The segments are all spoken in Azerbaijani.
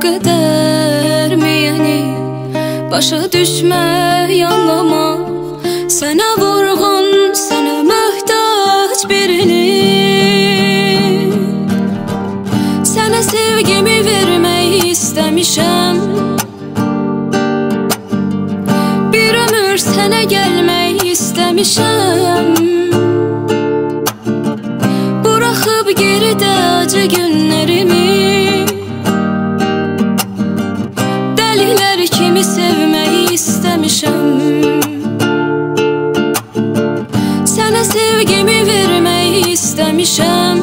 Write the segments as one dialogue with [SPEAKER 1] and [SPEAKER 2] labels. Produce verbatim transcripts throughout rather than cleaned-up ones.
[SPEAKER 1] qədər miyəni başa düşmək, anlamaq. Sənə vurğun, sənə möhtac birini, sənə sevgimi vermək istəmişəm. Bir ömür sənə gəlmək istəmişəm. Buraxıb geridə acı günlərimi, dəlilər kimi sevmək istəmişəm. Sənə sevgimi vermək istəmişəm.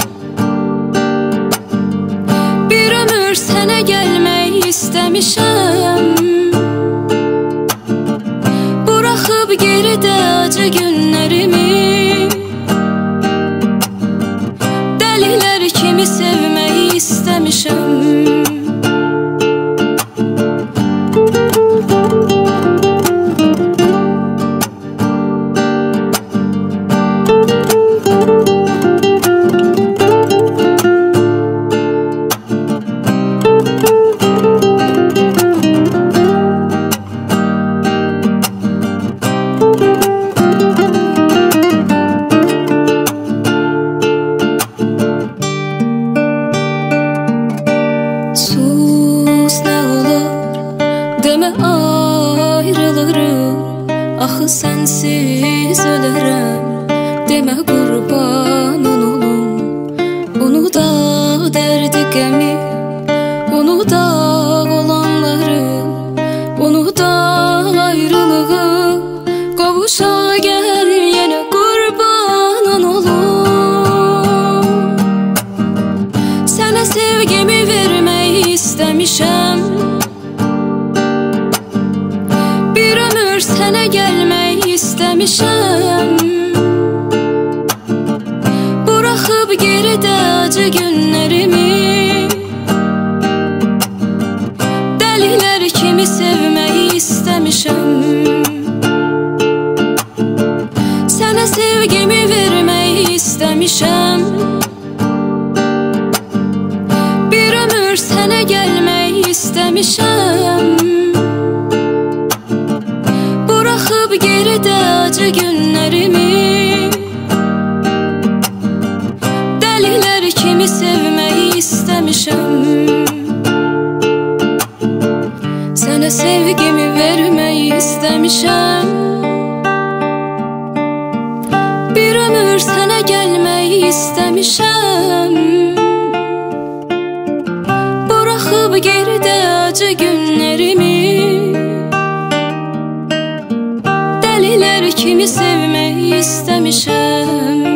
[SPEAKER 1] Bir ömür sənə gəlmək istəmişəm. Buraxıb geridə acı günlərimi, dəlilər kimi sevmək istəmişəm. Demə ayrılırım, axı sənsiz ölürəm. Demə qurbanın olum, unuda dərdi qəmi, unuda olanları, unuda ayrılığı. Qovuşa gəl yenə qurbanın olum. Sənə sevgimi vermək istəmişəm. Bir ömür sənə gəlmək istəmişəm. Buraxıb geridə acı günlərimi, dəlilər kimi sevmək istəmişəm. Sənə sevgimi vermək istəmişəm. Bir ömür sənə gəlmək istəmişəm. Buraxıb geridə acı günlərimi, dəlilər kimi sevmək istəmişəm. Sənə sevgimi vermək istəmişəm. Bir ömür sənə gəlmək istəmişəm. Buraxıb geridə acı günlərimi, dəlilər kimi sevmək istəmişəm.